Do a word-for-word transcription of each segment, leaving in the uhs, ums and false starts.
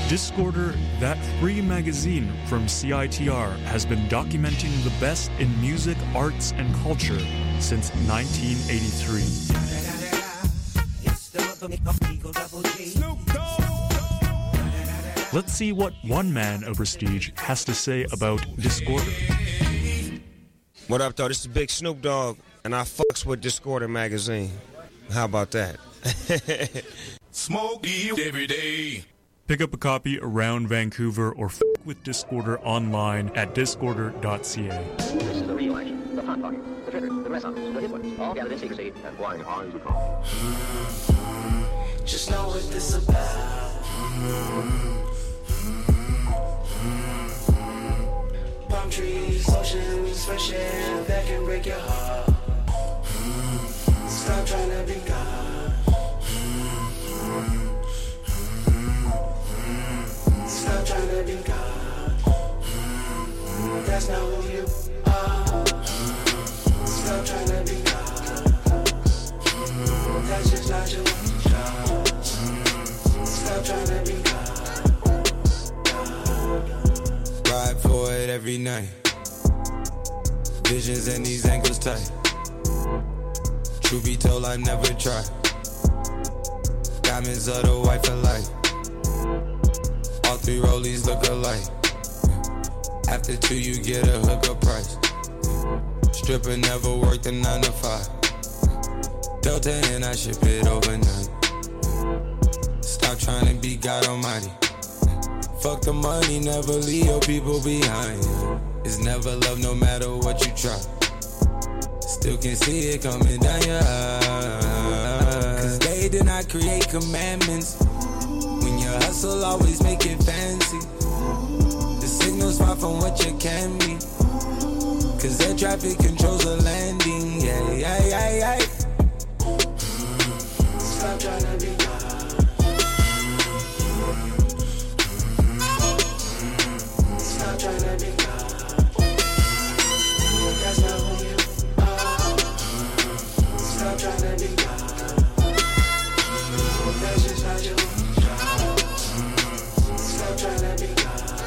Discorder, that free magazine from C I T R, has been documenting the best in music, arts, and culture since nineteen eighty-three. Let's see what one man of prestige has to say about Discorder. What up, though? This is Big Snoop Dogg, and I fucks with Discorder magazine. How about that? Smoke you every day. Pick up a copy around Vancouver or f*** with Discorder online at discorder dot c a. This is the real action, the fun talking, the triggers, the dress ups, the hit ones, all gathered in secrecy and flying high as a call. Just know what this about. Palm trees, oceans, fresh air that can break your heart. Stop trying to be God. Stop trying to be God. That's not who you are. Stop trying to be God. That's just not your job. Stop trying to be God. Ride for it every night. Visions and these ankles tight. Truth be told, I never tried. Diamonds are the white for life. All three rollies look alike. After two, you get a hookup price. Stripper never worked a nine to five. Delta and I ship it overnight. Stop trying to be God Almighty. Fuck the money, never leave your people behind. It's never love no matter what you try. Still can see it coming down your eyes. Cause they did not create commandments. When you hustle, always make it fancy. The signal's far from what you can be. Cause air traffic controls the landing. Yeah, yeah, yeah, yeah. Stop trying to be God. Stop trying to be God. That's not who you are. Stop trying to be God. That's just not your job. Stop trying to be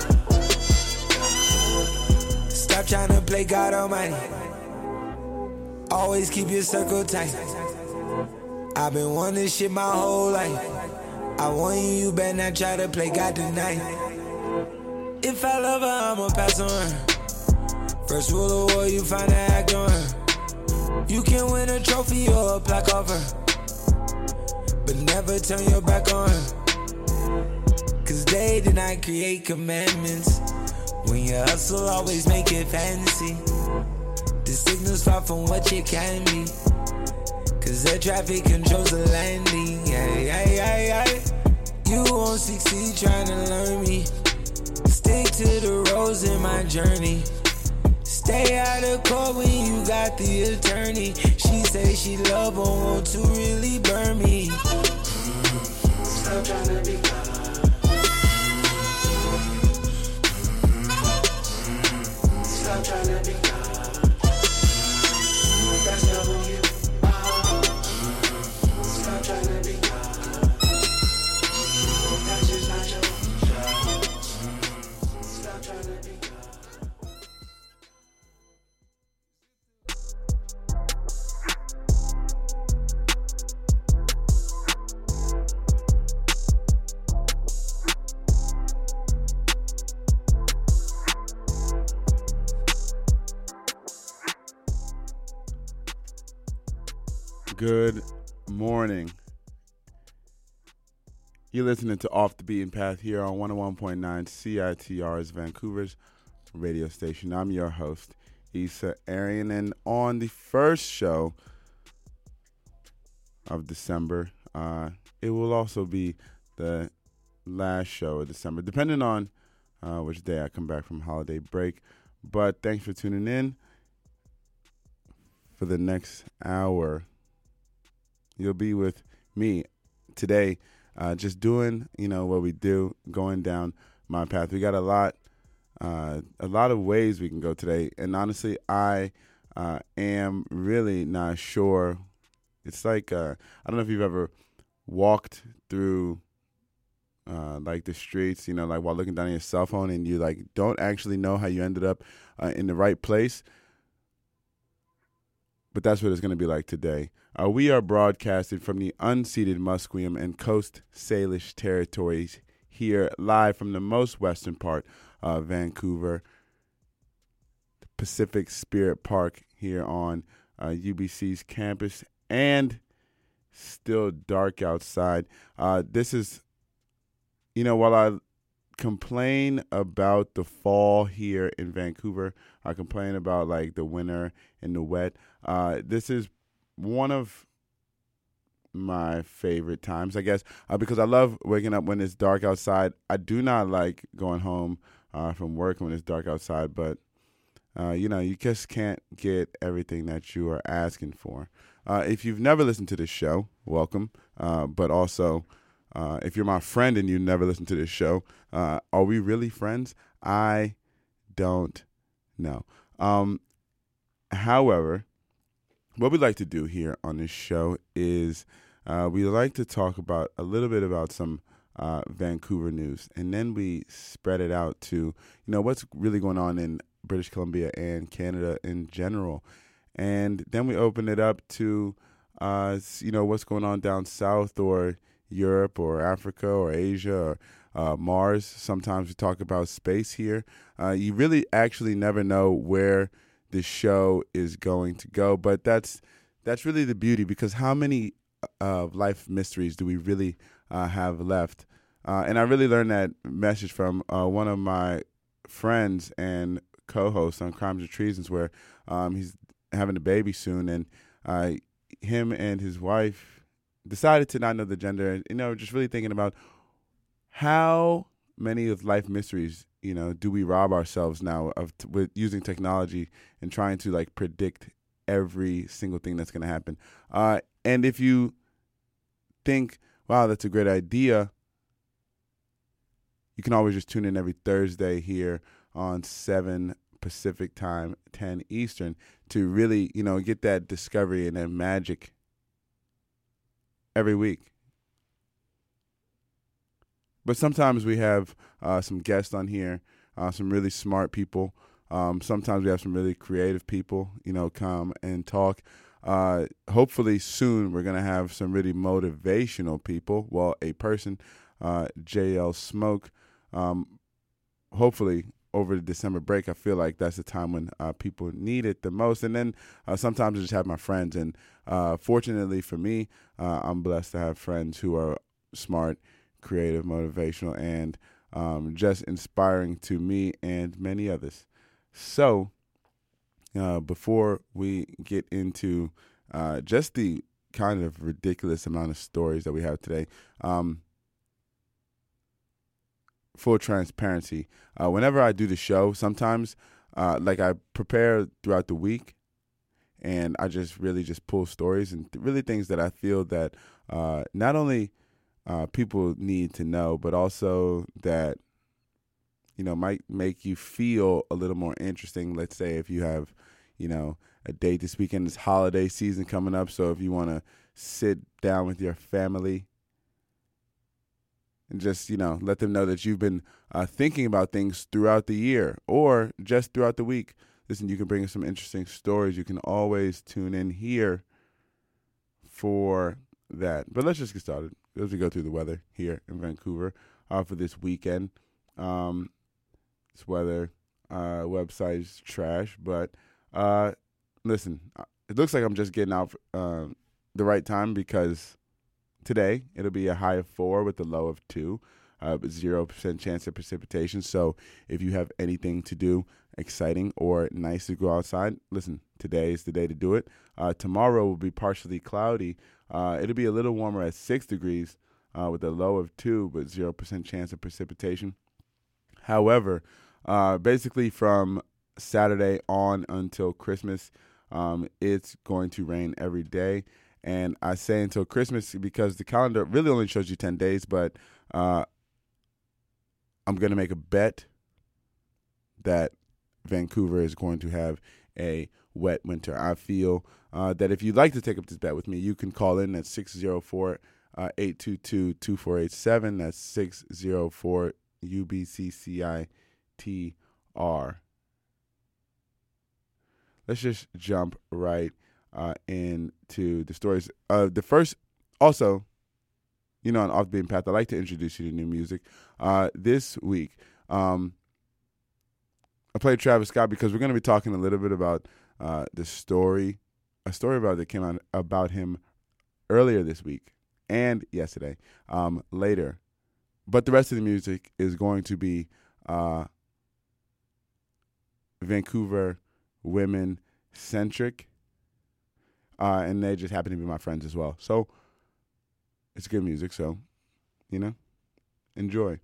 God. Stop trying to play God Almighty. Always keep your circle tight. I've been wanting this shit my whole life. I want you, you better not try to play God tonight. If I love her, I'ma pass on her. First rule of war, you find to act on her. You can win a trophy or a plaque off her, but never turn your back on her. Cause they did not create commandments. When you hustle, always make it fancy. The signal's far from what you can be. Cause air traffic controls the landing. Yeah, yeah, yeah, yeah. You won't succeed trying to learn me. Stick to the roads in my journey. Stay out of court when you got the attorney. She say she love but want to really burn me. Stop trying to be God. Stop trying to be God. That's not who you are. Stop trying to be God. That's just not your job. Stop trying to be God. Good morning. You're listening to Off the Beaten Path here on one oh one point nine C I T R's Vancouver's radio station. I'm your host, Issa Arian, and on the first show of December, uh, it will also be the last show of December, depending on uh, which day I come back from holiday break. But thanks for tuning in. For the next hour, you'll be with me today, uh, just doing, you know, what we do, going down my path. We got a lot, uh, a lot of ways we can go today. And honestly, I uh, am really not sure. It's like, uh, I don't know if you've ever walked through uh, like the streets, you know, like while looking down at your cell phone and you like don't actually know how you ended up uh, in the right place. But that's what it's going to be like today. Uh, we are broadcasted from the unceded Musqueam and Coast Salish territories here live from the most western part of Vancouver, the Pacific Spirit Park here on uh, U B C's campus, and still dark outside. Uh, this is, you know, while I complain about the fall here in Vancouver, I complain about like the winter and the wet. Uh, this is one of my favorite times, I guess, uh, because I love waking up when it's dark outside. I do not like going home uh, from work when it's dark outside, but uh, you know, you just can't get everything that you are asking for. Uh, if you've never listened to this show, welcome. Uh, but also, uh, if you're my friend and you never listened to this show, uh, are we really friends? I don't know. Um, however, what we like to do here on this show is uh, we like to talk about a little bit about some uh, Vancouver news, and then we spread it out to, you know, what's really going on in British Columbia and Canada in general. And then we open it up to, uh, you know, what's going on down south or Europe or Africa or Asia or uh, Mars. Sometimes we talk about space here. Uh, you really actually never know where the show is going to go, but that's that's really the beauty, because how many uh, life mysteries do we really uh, have left? Uh, and I really learned that message from uh, one of my friends and co-hosts on Crimes and Treasons, where um, he's having a baby soon, and uh, him and his wife decided to not know the gender, and, you know, just really thinking about how many of life mysteries, you know, do we rob ourselves now of t- with using technology and trying to like predict every single thing that's going to happen. Uh, and if you think, wow, that's a great idea, you can always just tune in every Thursday here on seven Pacific time, ten Eastern, to really, you know, get that discovery and that magic every week. But sometimes we have uh, some guests on here, uh, some really smart people. Um, sometimes we have some really creative people, you know, come and talk. Uh, hopefully soon we're going to have some really motivational people. Well, a person, uh, J L Smoke, um, hopefully over the December break, I feel like that's the time when uh, people need it the most. And then uh, sometimes I just have my friends. And uh, fortunately for me, uh, I'm blessed to have friends who are smart, creative, motivational, and um, just inspiring to me and many others. So uh, before we get into uh, just the kind of ridiculous amount of stories that we have today, um, full transparency, uh, whenever I do the show, sometimes uh, like I prepare throughout the week, and I just really just pull stories and th- really things that I feel that uh, not only uh, people need to know, but also that, you know, might make you feel a little more interesting. Let's say if you have, you know, a date this weekend, it's holiday season coming up. So if you want to sit down with your family and just, you know, let them know that you've been uh, thinking about things throughout the year or just throughout the week, listen, you can bring us some interesting stories. You can always tune in here for that. But let's just get started as we go through the weather here in Vancouver uh, for this weekend. Um, this weather uh, website is trash, but uh, listen, it looks like I'm just getting out uh, the right time, because today it'll be a high of four with a low of two, uh, but zero percent chance of precipitation. So if you have anything to do exciting or nice to go outside, listen, today is the day to do it. Uh, tomorrow will be partially cloudy. Uh, it'll be a little warmer at six degrees uh, with a low of two, but zero percent chance of precipitation. However, uh, basically from Saturday on until Christmas, um, it's going to rain every day. And I say until Christmas because the calendar really only shows you ten days, but uh, I'm going to make a bet that Vancouver is going to have a wet winter. I feel uh, that if you'd like to take up this bet with me, you can call in at six oh four, uh, eight two two, two four eight seven. That's six zero four U B C C I T R. Let's just jump right uh, into the stories. Uh, the first, also, you know, on Off the Beaten Path, I like to introduce you to new music. Uh, this week, um, I played Travis Scott because we're going to be talking a little bit about uh, the story, a story about that came out about him earlier this week and yesterday, um, later. But the rest of the music is going to be uh, Vancouver women centric, uh, and they just happen to be my friends as well. So it's good music, so, you know, enjoy.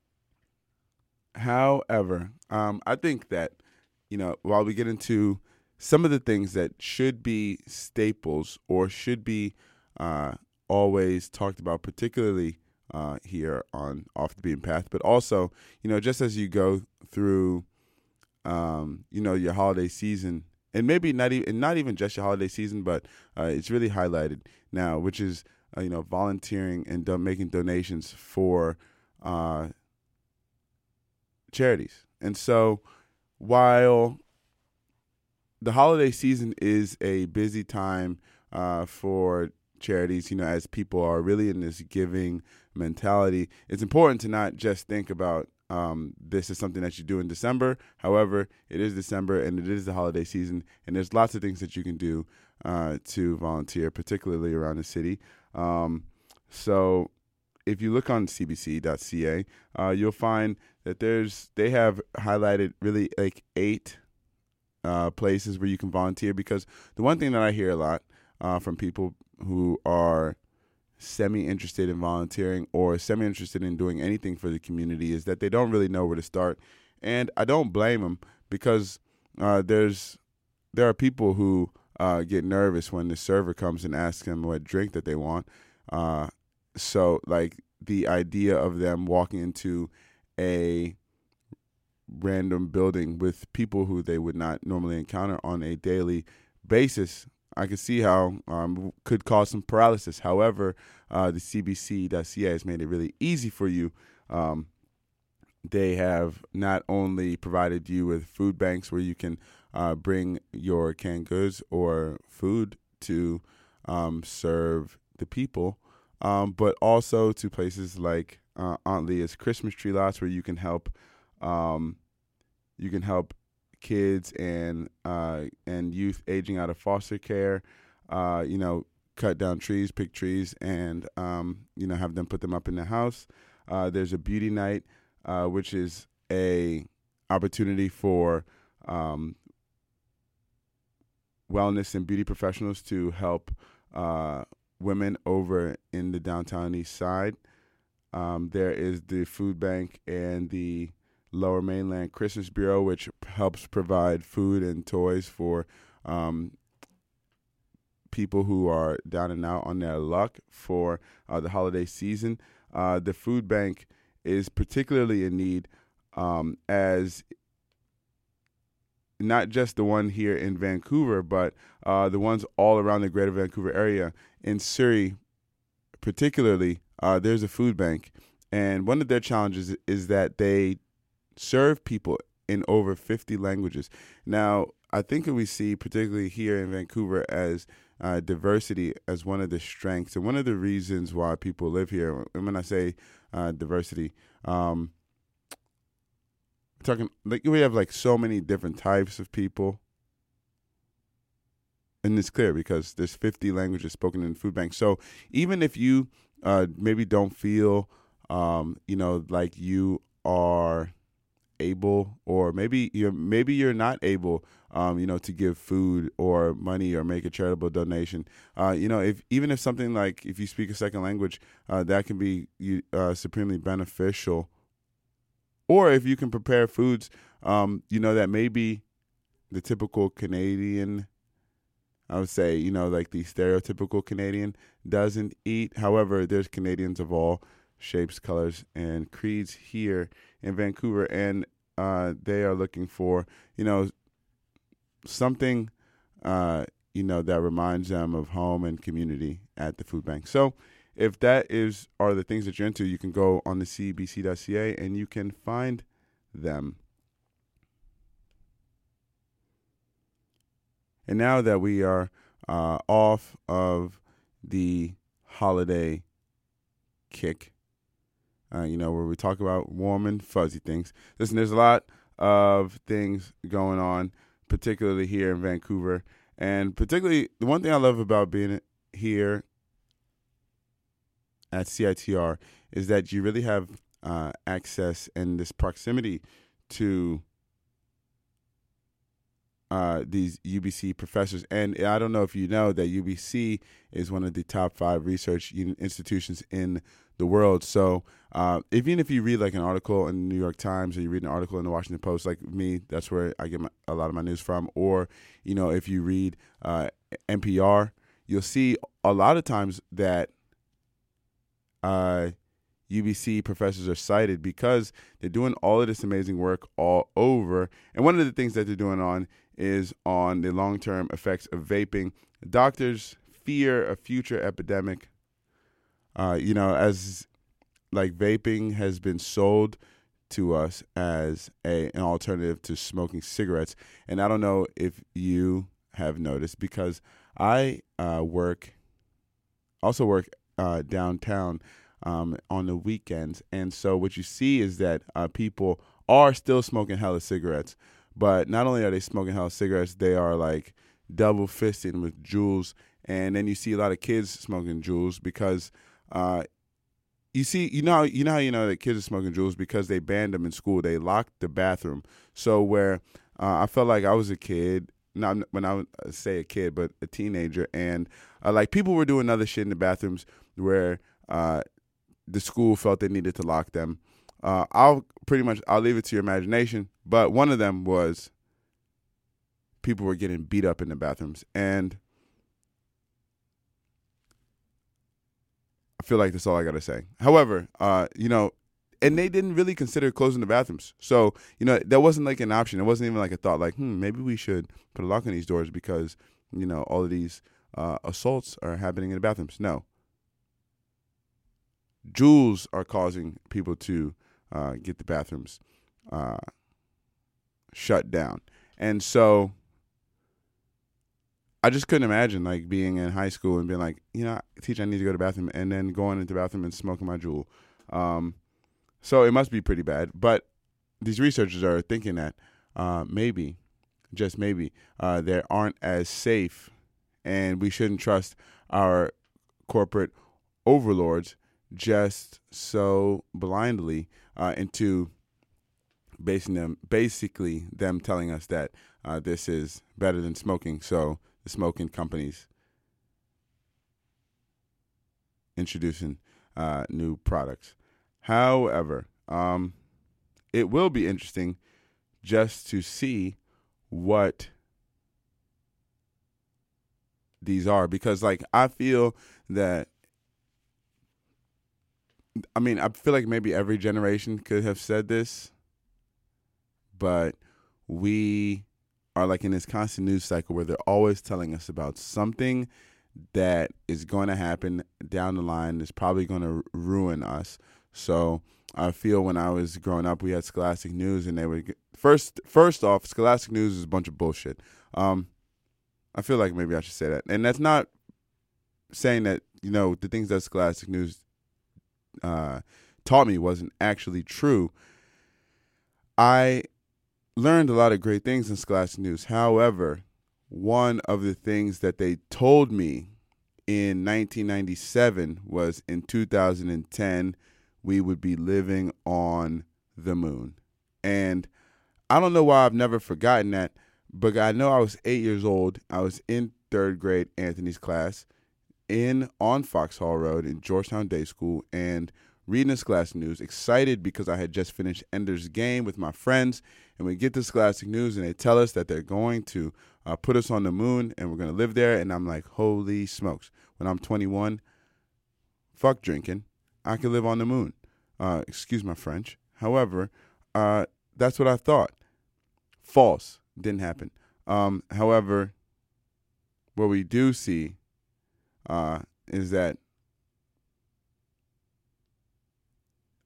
However, um, I think that, you know, while we get into some of the things that should be staples or should be uh, always talked about, particularly uh, here on Off the Beaten Path, but also, you know, just as you go through, um, you know, your holiday season, and maybe not even not even just your holiday season, but uh, it's really highlighted now, which is uh, you know, volunteering and do- making donations for uh, charities. And so, while the holiday season is a busy time uh, for charities, you know, as people are really in this giving mentality, it's important to not just think about um, this is something that you do in December. However, it is December and it is the holiday season, and there's lots of things that you can do uh, to volunteer, particularly around the city. Um, so if you look on c b c dot c a, uh, you'll find that there's they have highlighted really like eight uh, places where you can volunteer, because the one thing that I hear a lot uh, from people who are semi-interested in volunteering or semi-interested in doing anything for the community is that they don't really know where to start. And I don't blame them, because uh, there's there are people who uh, get nervous when the server comes and asks them what drink that they want. Uh, so, like, the idea of them walking into a random building with people who they would not normally encounter on a daily basis, I could see how um, could cause some paralysis. However, uh, the c b c dot c a has made it really easy for you. Um, they have not only provided you with food banks where you can uh, bring your canned goods or food to um, serve the people, um, but also to places like uh, Aunt Leah's Christmas tree lots, where you can help um, you can help kids and uh, and youth aging out of foster care, uh, you know, cut down trees, pick trees, and um, you know, have them put them up in the house. Uh, there's a beauty night, uh, which is a opportunity for um, wellness and beauty professionals to help uh, women over in the downtown east side. Um, there is the food bank and the Lower Mainland Christmas Bureau, which helps provide food and toys for um, people who are down and out on their luck for uh, the holiday season. Uh, the food bank is particularly in need, um, as not just the one here in Vancouver, but uh, the ones all around the greater Vancouver area. In Surrey, particularly, uh, there's a food bank, and one of their challenges is that they serve people in over fifty languages. Now, I think that we see, particularly here in Vancouver, as uh, diversity as one of the strengths and one of the reasons why people live here. And when I say uh, diversity, um, talking like we have like so many different types of people, and it's clear because there's fifty languages spoken in the food bank. So even if you uh, maybe don't feel, um, you know, like you are able, or maybe you're maybe you're not able, um, you know, to give food or money or make a charitable donation. Uh, you know, if even if something like if you speak a second language, uh, that can be uh, supremely beneficial. Or if you can prepare foods, um, you know, that maybe the typical Canadian, I would say, you know, like the stereotypical Canadian doesn't eat. However, there's Canadians of all shapes, colors, and creeds here in Vancouver, and uh, they are looking for, you know, something, uh, you know, that reminds them of home and community at the food bank. So if that is are the things that you're into, you can go on the C B C dot C A and you can find them. And now that we are uh, off of the holiday kick, uh, you know, where we talk about warm and fuzzy things. Listen, there's a lot of things going on, particularly here in Vancouver. And particularly, the one thing I love about being here at C I T R is that you really have uh, access and this proximity to Uh, these U B C professors. And I don't know if you know that U B C is one of the top five research institutions in the world. So uh, even if you read like an article in the New York Times or you read an article in the Washington Post, like me, that's where I get my, a lot of my news from. Or, you know, if you read uh, N P R, you'll see a lot of times that uh, U B C professors are cited because they're doing all of this amazing work all over. And one of the things that they're doing on is on the long-term effects of vaping. Doctors fear a future epidemic. Uh, you know, as like vaping has been sold to us as a an alternative to smoking cigarettes. And I don't know if you have noticed, because I uh, work, also work uh, downtown um, on the weekends. And so what you see is that uh, people are still smoking hella cigarettes. But not only are they smoking hella cigarettes, they are like double fisting with Juuls. And then you see a lot of kids smoking Juuls because uh, you see, you know, you know how you know that kids are smoking Juuls because they banned them in school. They locked the bathroom. So where uh, I felt like I was a kid, not when I would say a kid, but a teenager, and uh, like people were doing other shit in the bathrooms where uh, the school felt they needed to lock them. Uh, I'll pretty much, I'll leave it to your imagination. But one of them was people were getting beat up in the bathrooms. And I feel like that's all I got to say. However, uh, you know, and they didn't really consider closing the bathrooms. So, you know, that wasn't like an option. It wasn't even like a thought like, hmm, maybe we should put a lock on these doors because, you know, all of these uh, assaults are happening in the bathrooms. No. Juuls are causing people to uh, get the bathrooms uh, shut down. And so I just couldn't imagine like being in high school and being like, you know, teacher, I need to go to the bathroom, and then going into the bathroom and smoking my Juul. Um, so it must be pretty bad. But these researchers are thinking that uh, maybe, just maybe, uh, they aren't as safe, and we shouldn't trust our corporate overlords just so blindly uh, into basing them, basically them telling us that uh, this is better than smoking. So the smoking companies introducing uh, new products. However, um, it will be interesting just to see what these are, because like I feel that, I mean, I feel like maybe every generation could have said this, but we are like in this constant news cycle where they're always telling us about something that is going to happen down the line that's probably going to ruin us. So I feel when I was growing up, we had Scholastic News, and they would first first off, Scholastic News is a bunch of bullshit. Um, I feel like maybe I should say that, and that's not saying that, you know, the things that Scholastic News uh, taught me wasn't actually true. I learned a lot of great things in Scholastic News. However, one of the things that they told me in nineteen ninety-seven was in two thousand ten, we would be living on the moon. And I don't know why I've never forgotten that, but I know I was eight years old. I was in third grade Anthony's class in on Foxhall Road in Georgetown Day School, and reading the Scholastic News, excited because I had just finished Ender's Game with my friends. And we get to Scholastic News, and they tell us that they're going to uh, put us on the moon, and we're going to live there. And I'm like, holy smokes. When I'm twenty-one, fuck drinking. I could live on the moon. Uh, excuse my French. However, uh, that's what I thought. False. Didn't happen. Um, however, what we do see uh, is that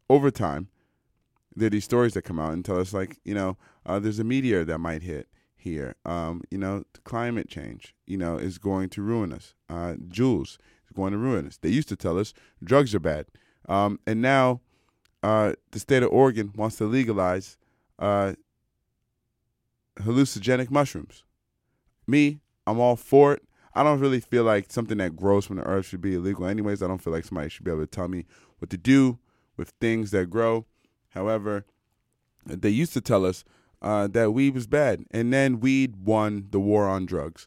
over time, there are these stories that come out and tell us, like, you know, uh, there's a meteor that might hit here. Um, you know, climate change, you know, is going to ruin us. Uh, Jules is going to ruin us. They used to tell us drugs are bad. Um, and now uh, the state of Oregon wants to legalize uh, hallucinogenic mushrooms. Me, I'm all for it. I don't really feel like something that grows from the earth should be illegal anyways. I don't feel like somebody should be able to tell me what to do with things that grow. However, they used to tell us uh, that weed was bad, and then weed won the war on drugs.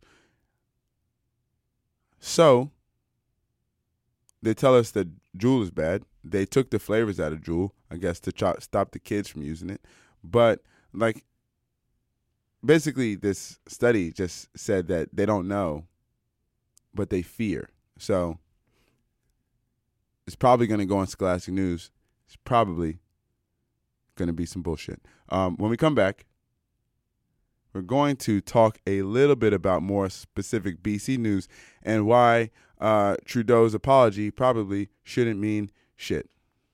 So they tell us that Juul is bad. They took the flavors out of Juul, I guess, to ch- stop the kids from using it. But, like, basically this study just said that they don't know, but they fear. So it's probably going to go on Scholastic News. It's probably going to be some bullshit. Um, when we come back, we're going to talk a little bit about more specific B C news and why uh, Trudeau's apology probably shouldn't mean shit.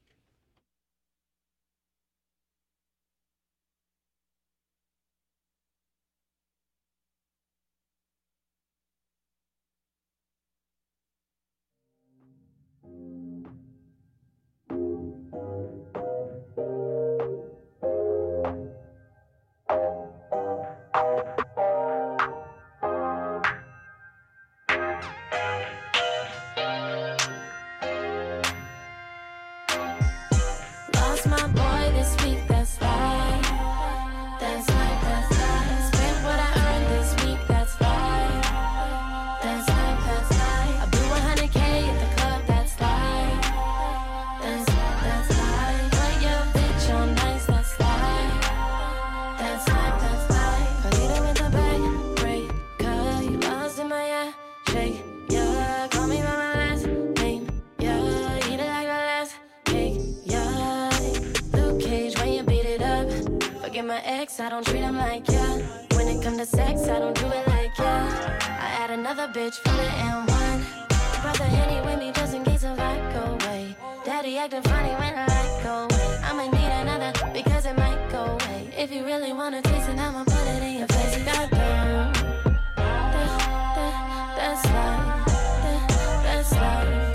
Lost my boy this week, that's right. That's right, that's right. Spent what I earned this week, that's right. That's right, that's right. I blew one hundred K at the club, that's right. That's right, that's right. Put your bitch on nice, that's right. That's right, that's right. Polito with the back, break, cut. You lost in my ass, shake, yeah. Call me by my last name, yeah. Eat it like a last cake, yeah. Luke Cage, when you beat it up. Forget my ex, I don't treat him like yeah. When it come to sex, I don't do it like yeah. I add another bitch from the N one. Brother Henny with me just in case if I go away. Daddy acting funny when I like go away. I'ma need another because it might go away. If you really wanna taste it, I'ma put it in your face. Goddamn. That, that, that's life. That, that's life.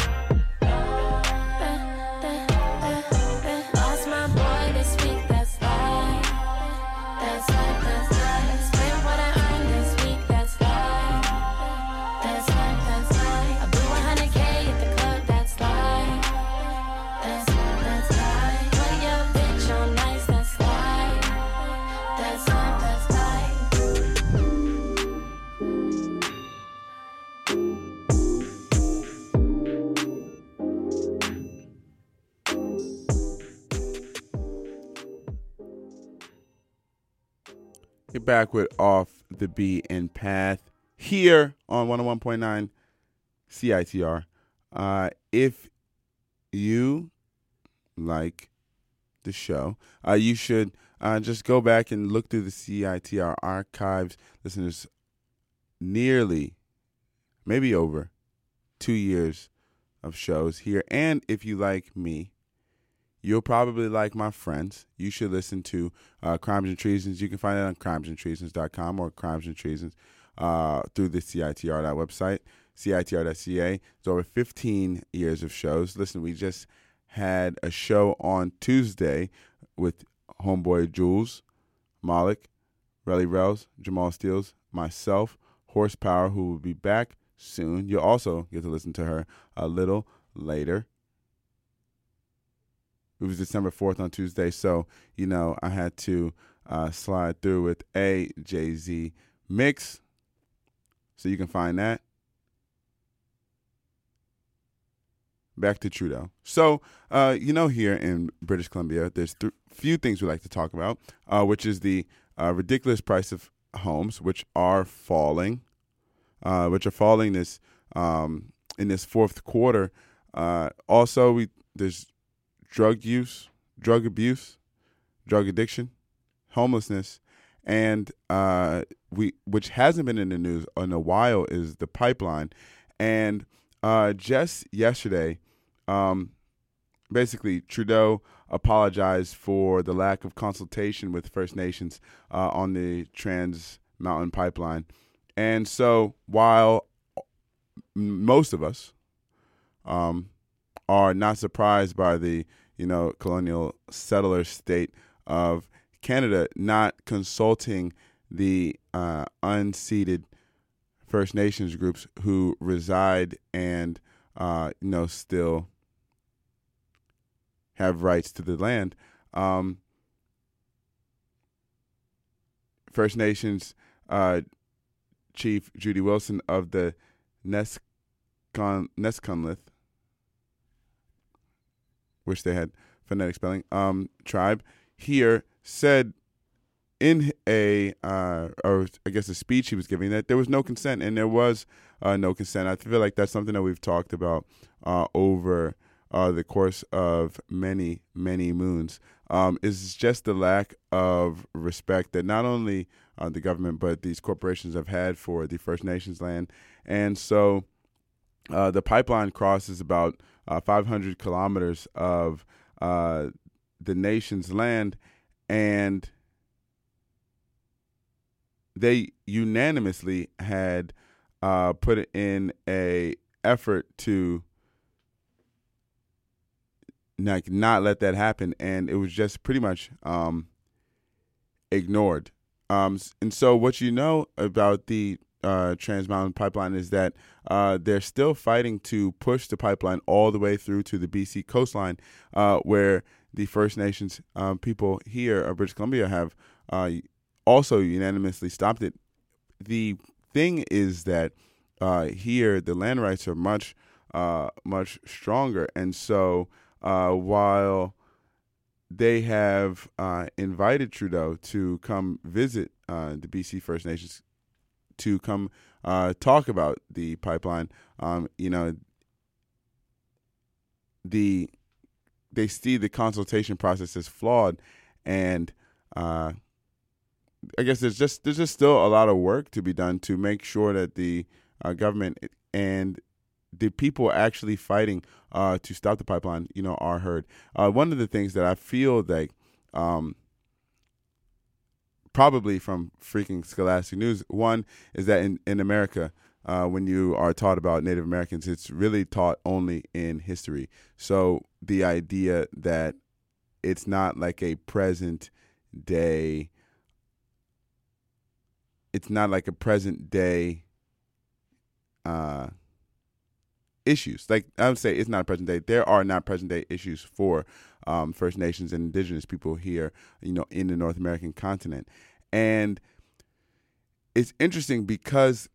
That, that, that, that. Lost my boy this week, that's life. That's life, that's life. Spent what I earned this week, that's life. That's life, that's life. I blew one hundred K at the club, that's life. That's life, that's life. Put your bitch on nice, that's life. That's life, that's life. Get back with Off the Beaten Path here on one oh one point nine C I T R. Uh, if you like the show, uh, you should uh, just go back and look through the C I T R archives. Listen, there's nearly, maybe over two years of shows here. And if you like me, you'll probably like my friends. You should listen to uh, Crimes and Treasons. You can find it on crimes and treasons dot com or Crimes and Treasons uh, through the C I T R website, C I T R dot C A. It's over fifteen years of shows. Listen, we just had a show on Tuesday with homeboy Jules, Malik, Relly Rels, Jamal Steels, myself, Horsepower, who will be back soon. You'll also get to listen to her a little later. It was December fourth on Tuesday, so, you know, I had to uh, slide through with a Jay-Z mix, so you can find that. Back to Trudeau. So, uh, you know, here in British Columbia, there's a th- few things we like to talk about, uh, which is the uh, ridiculous price of homes, which are falling, uh, which are falling this um, in this fourth quarter. Uh, also, we there's drug use, drug abuse, drug addiction, homelessness, and uh, we which hasn't been in the news in a while is the pipeline. And uh, just yesterday, um, basically Trudeau apologized for the lack of consultation with First Nations uh, on the Trans Mountain Pipeline. And so while most of us um, are not surprised by the, you know, colonial settler state of Canada not consulting the uh, unceded First Nations groups who reside and, uh, you know, still have rights to the land. Um, First Nations uh, Chief Judy Wilson of the Neskon, Neskonlith, wish they had phonetic spelling, um, tribe here said in a, uh, or I guess a speech he was giving, that there was no consent, and there was uh, no consent. I feel like that's something that we've talked about uh, over uh, the course of many, many moons. Um, is just the lack of respect that not only uh, the government but these corporations have had for the First Nations land. And so uh, the pipeline crosses about uh, five hundred kilometers of uh, the nation's land, and they unanimously had uh, put in a effort to like not let that happen, and it was just pretty much um, ignored. Um, and so what you know about the uh, Trans Mountain Pipeline is that uh, they're still fighting to push the pipeline all the way through to the B C coastline, uh, where the First Nations um, people here of British Columbia have uh, also unanimously stopped it. The thing is that uh, here the land rights are much, uh, much stronger, and so uh, while they have uh, invited Trudeau to come visit uh, the B C First Nations to come uh, talk about the pipeline, um, you know, the they see the consultation process as flawed, and uh, I guess there's just there's just still a lot of work to be done to make sure that the uh, government and the people actually fighting uh, to stop the pipeline, you know, are heard. Uh, one of the things that I feel like um, probably from freaking Scholastic News, one is that in, in America, uh, when you are taught about Native Americans, it's really taught only in history. So the idea that it's not like a present day, it's not like a present day uh, issues. Like I would say it's not present day. There are not present day issues for um, First Nations and Indigenous people here, you know, in the North American continent. And it's interesting because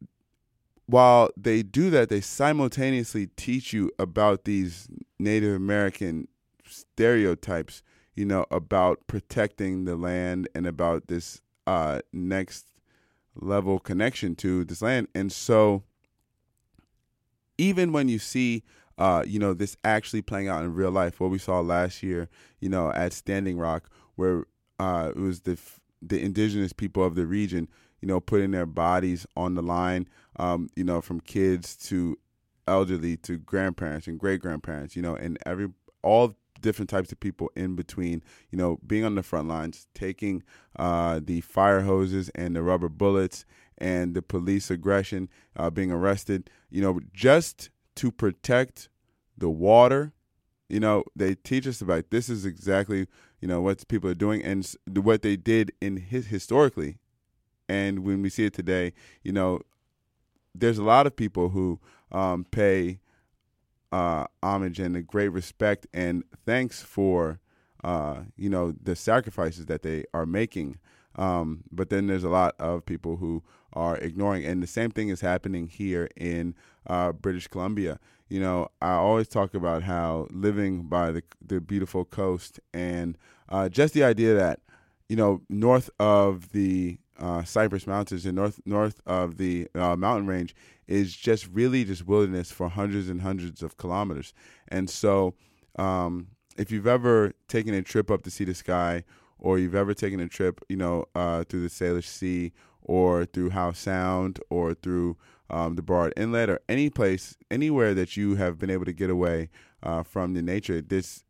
while they do that, they simultaneously teach you about these Native American stereotypes, you know, about protecting the land and about this uh, next level connection to this land. And so even when you see, uh, you know, this actually playing out in real life, what we saw last year, you know, at Standing Rock, where uh, it was the the indigenous people of the region, you know, putting their bodies on the line, um, you know, from kids to elderly to grandparents and great grandparents, you know, and every all different types of people in between, you know, being on the front lines, taking uh, the fire hoses and the rubber bullets and the police aggression, uh, being arrested, you know, just to protect the water. You know, they teach us about this is exactly, you know, what people are doing and what they did in his historically. And when we see it today, you know, there's a lot of people who um, pay uh, homage and a great respect and thanks for, uh, you know, the sacrifices that they are making. Um, but then there's a lot of people who are ignoring. And the same thing is happening here in uh, British Columbia. You know, I always talk about how living by the the beautiful coast and uh, just the idea that, you know, north of the uh, Cypress Mountains and north north of the uh, mountain range is just really just wilderness for hundreds and hundreds of kilometers. And so um, if you've ever taken a trip up to see the sky, or you've ever taken a trip, you know, uh, through the Salish Sea or through Howe Sound or through um, the Burrard Inlet or any place, anywhere that you have been able to get away uh, from the nature, this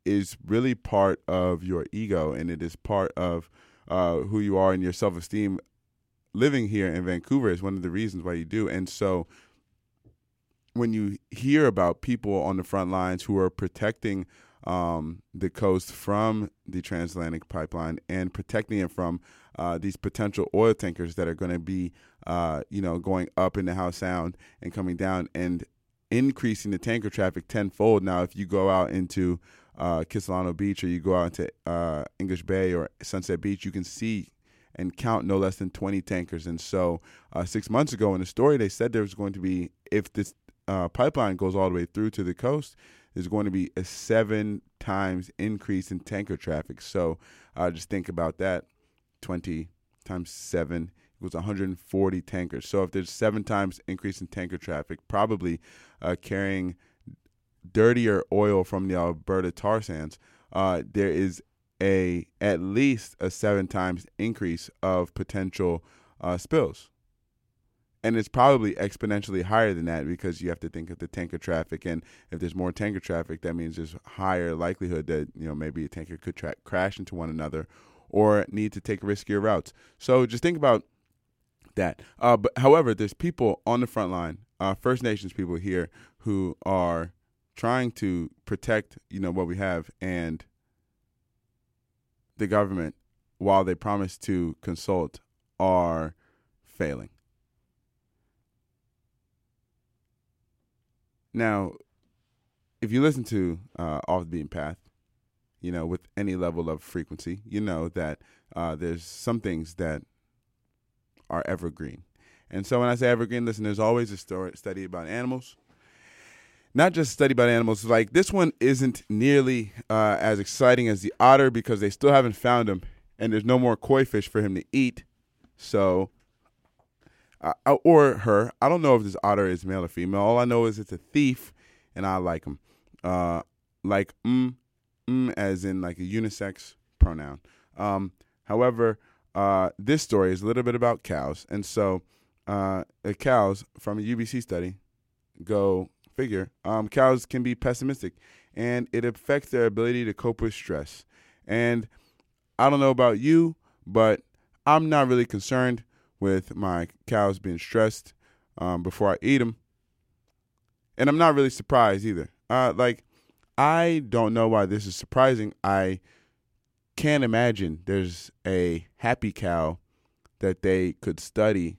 is really part of your ego, and it is part of uh, who you are and your self-esteem. Living here in Vancouver is one of the reasons why you do. And so when you hear about people on the front lines who are protecting um, the coast from the transatlantic pipeline and protecting it from uh, these potential oil tankers that are going to be, uh, you know, going up in the Howe Sound and coming down and increasing the tanker traffic tenfold. Now, if you go out into uh, Kisilano Beach or you go out into uh, English Bay or Sunset Beach, you can see and count no less than twenty tankers. And so uh, six months ago in the story, they said there was going to be, if this uh, pipeline goes all the way through to the coast, there's going to be a seven times increase in tanker traffic. So uh, just think about that. twenty times seven equals one hundred forty tankers. So if there's seven times increase in tanker traffic, probably uh, carrying dirtier oil from the Alberta tar sands, uh, there is a at least a seven times increase of potential uh, spills. And it's probably exponentially higher than that because you have to think of the tanker traffic. And if there's more tanker traffic, that means there's higher likelihood that, you know, maybe a tanker could tra- crash into one another or need to take riskier routes. So just think about that. Uh, but however, there's people on the front line, uh, First Nations people here who are trying to protect, you know, what we have, and the government, while they promise to consult, are failing. Now, if you listen to uh, Off the Beaten Path, you know, with any level of frequency, you know that uh, there's some things that are evergreen. And so when I say evergreen, listen, there's always a story, study about animals. Not just study about animals. Like this one isn't nearly uh, as exciting as the otter because they still haven't found him, and there's no more koi fish for him to eat. So, uh, or her. I don't know if this otter is male or female. All I know is it's a thief, and I like him. Uh, like mm, mm, as in like a unisex pronoun. Um, however, uh, this story is a little bit about cows, and so uh, the cows from a U B C study go. Figure, um, cows can be pessimistic, and it affects their ability to cope with stress. And I don't know about you, but I'm not really concerned with my cows being stressed um, before I eat them. And I'm not really surprised either. Uh, like, I don't know why this is surprising. I can't imagine there's a happy cow that they could study.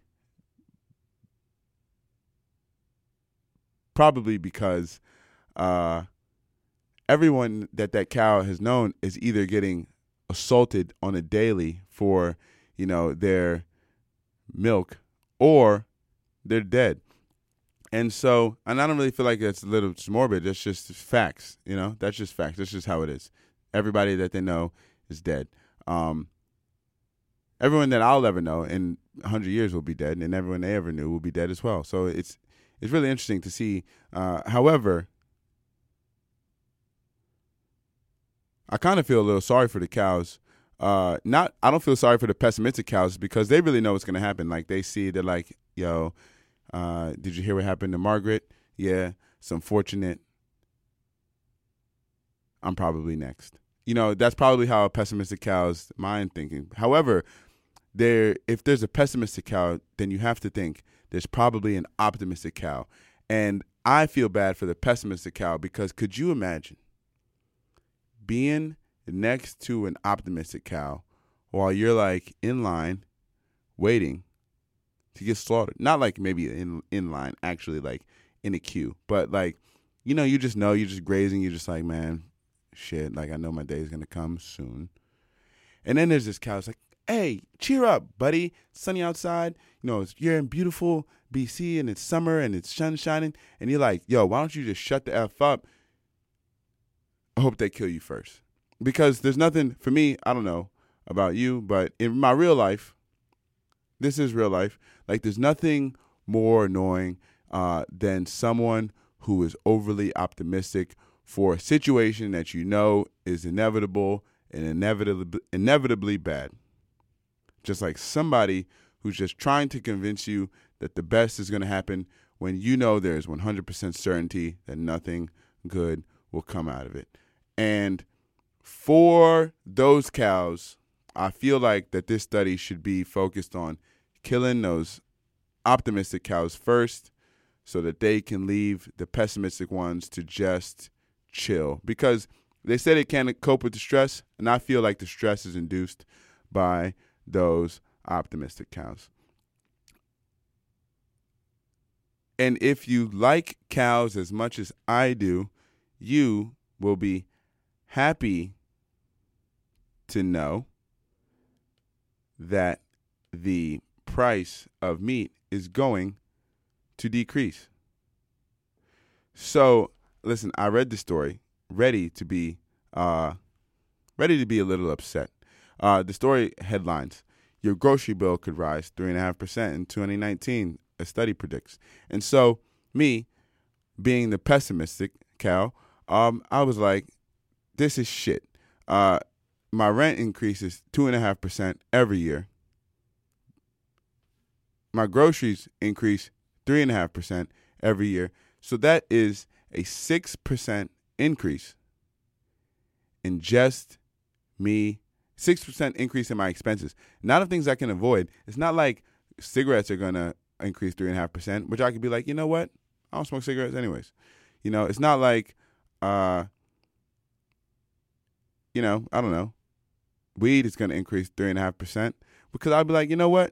Probably because uh, everyone that that cow has known is either getting assaulted on a daily for, you know, their milk, or they're dead. And so, and I don't really feel like that's a little morbid. That's just facts, you know. That's just facts. That's just how it is. Everybody that they know is dead. Um, everyone that I'll ever know in a hundred years will be dead, and everyone they ever knew will be dead as well. So it's It's really interesting to see. Uh, however, I kind of feel a little sorry for the cows. Uh, not, I don't feel sorry for the pessimistic cows because they really know what's going to happen. Like they see, they're like, yo, uh, did you hear what happened to Margaret? Yeah, it's unfortunate. I'm probably next. You know, that's probably how a pessimistic cow's mind thinking. However, there, if there's a pessimistic cow, then you have to think, there's probably an optimistic cow. And I feel bad for the pessimistic cow because could you imagine being next to an optimistic cow while you're like in line waiting to get slaughtered? Not like maybe in in line, actually like in a queue. But like, you know, you just know, you're just grazing. You're just like, man, shit, like I know my day is going to come soon. And then there's this cow. It's like, hey, cheer up, buddy. It's sunny outside. You know, it's, you're in beautiful B C and it's summer and it's sun shining. And you're like, yo, why don't you just shut the F up? I hope they kill you first. Because there's nothing, for me, I don't know about you, but in my real life, this is real life. Like there's nothing more annoying uh, than someone who is overly optimistic for a situation that you know is inevitable and inevitably, inevitably bad. Just like somebody who's just trying to convince you that the best is going to happen when you know there's one hundred percent certainty that nothing good will come out of it. And for those cows, I feel like that this study should be focused on killing those optimistic cows first so that they can leave the pessimistic ones to just chill. Because they say they can't cope with the stress, and I feel like the stress is induced by those optimistic cows. And if you like cows as much as I do, you will be happy to know that the price of meat is going to decrease. So, listen, I read the story, ready to be, uh, ready to be a little upset. Uh, the story headlines: your grocery bill could rise three and a half percent in twenty nineteen. A study predicts. And so, me, being the pessimistic cow, um, I was like, this is shit. Uh, my rent increases two and a half percent every year. My groceries increase three and a half percent every year. So that is a six percent increase in just me, six percent increase in my expenses. Not of things I can avoid. It's not like cigarettes are going to increase three and a half percent, which I could be like, you know what? I don't smoke cigarettes anyways. You know, it's not like, uh, you know, I don't know. Weed is going to increase three and a half percent because I'll be like, you know what?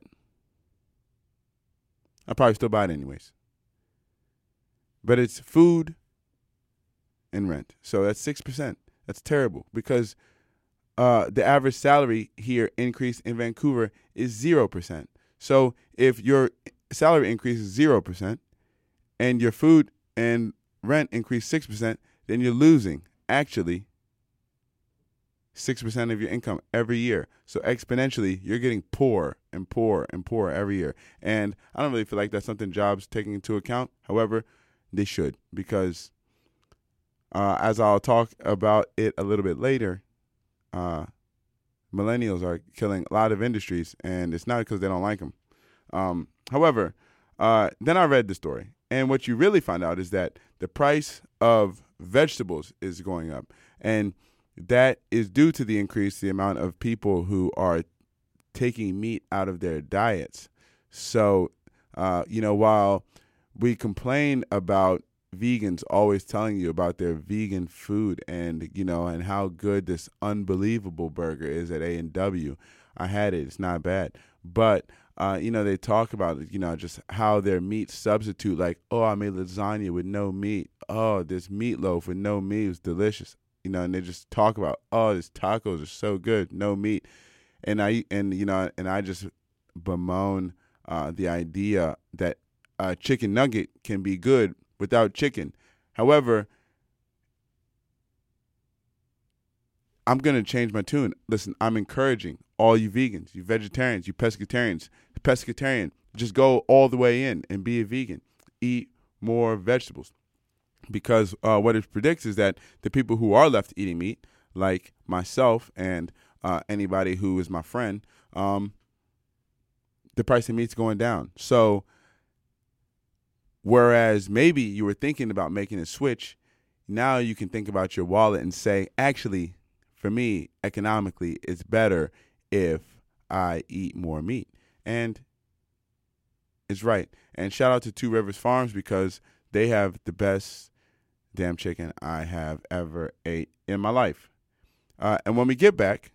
I'll probably still buy it anyways. But it's food and rent. So that's six percent. That's terrible because uh, the average salary here increase in Vancouver is zero percent. So if your salary increases zero percent and your food and rent increase six percent, then you're losing actually six percent of your income every year. So exponentially, you're getting poorer and poorer and poorer every year. And I don't really feel like that's something jobs taking into account. However, they should, because uh, as I'll talk about it a little bit later, uh, millennials are killing a lot of industries, and it's not because they don't like them. Um, however, uh, then I read the story, and what you really find out is that the price of vegetables is going up, and that is due to the increase the amount of people who are taking meat out of their diets. So, uh, you know, while we complain about vegans always telling you about their vegan food and, you know, and how good this unbelievable burger is at A and W. I had it. It's not bad. But, uh, you know, they talk about, you know, just how their meat substitute, like, oh, I made lasagna with no meat. Oh, this meatloaf with no meat was delicious. You know, and they just talk about, oh, these tacos are so good, no meat. And I, and, you know, and I just bemoan uh, the idea that a chicken nugget can be good without chicken. However, I'm going to change my tune. Listen, I'm encouraging all you vegans, you vegetarians, you pescatarians, pescatarian, just go all the way in and be a vegan. Eat more vegetables. Because uh, what it predicts is that the people who are left eating meat, like myself and uh, anybody who is my friend, um, the price of meat's going down. So whereas maybe you were thinking about making a switch, now you can think about your wallet and say, actually, for me, economically, it's better if I eat more meat. And it's right. And shout out to Two Rivers Farms because they have the best damn chicken I have ever ate in my life. Uh, and when we get back,